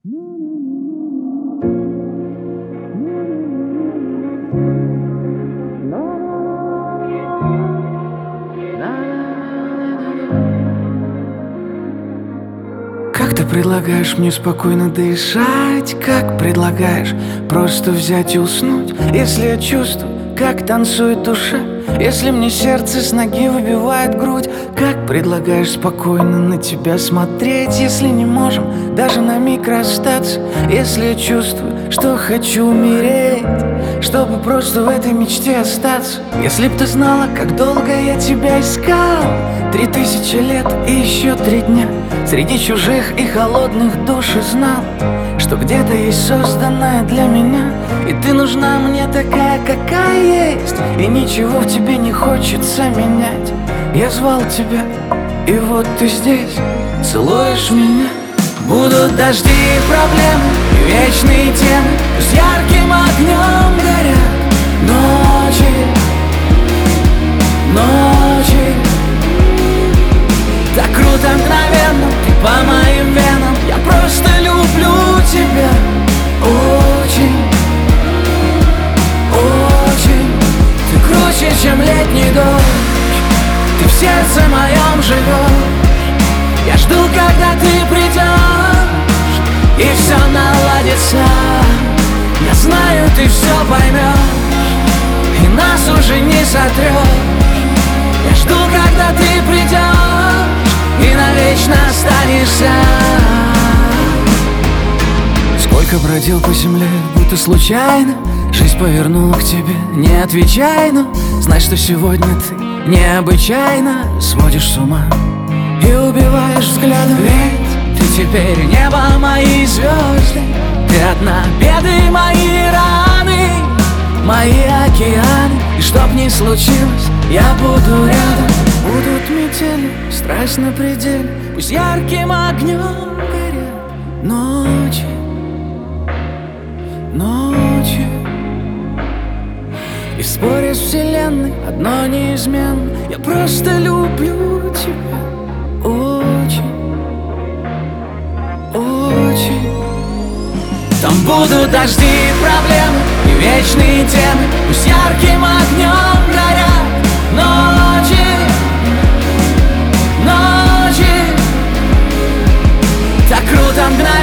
Как ты предлагаешь мне спокойно дышать? Как предлагаешь просто взять и уснуть? Если я чувствую, как танцует душа, если мне сердце с ноги выбивает грудь, как предлагаешь спокойно на тебя смотреть? Если не можем даже на миг расстаться, если я чувствую, что хочу умереть, чтобы просто в этой мечте остаться. Если б ты знала, как долго я тебя искал, 3000 лет и еще 3 дня среди чужих и холодных душ, и знал, что где-то есть созданная для меня, и ты нужна мне такая, какая есть, и ничего в тебе не хочется менять. Я звал тебя, и вот ты здесь, целуешь меня. Будут дожди и проблемы, и вечные темы, с ярким огнем горят ночи, ночи. Так круто, мгновенно, ты по моим венам. Я просто люблю тебя очень, очень. Ты круче, чем летний дождь, ты в сердце моем живешь. Я жду, когда ты придешь, и все наладится. Я знаю, ты все поймешь, и нас уже не сотрешь. Я жду, когда ты придешь, и навечно останешься. Сколько бродил по земле, будто случайно жизнь повернула к тебе, не отвечай, но знай, что сегодня ты необычайно сводишь с ума и убиваешь взглядом. Ведь ты теперь небо, мои звезды, ты одна, беды мои, раны, мои океаны. И чтоб ни случилось, я буду рядом. Будут метели, страсть на пределе, пусть ярким огнем горят ночи, ночи. И в споре с вселенной одно неизменно: я просто люблю тебя очень, очень. Там будут дожди и проблемы, и вечные темы, пусть ярким огнем горят ночи, ночи. Так круто, мгновенно.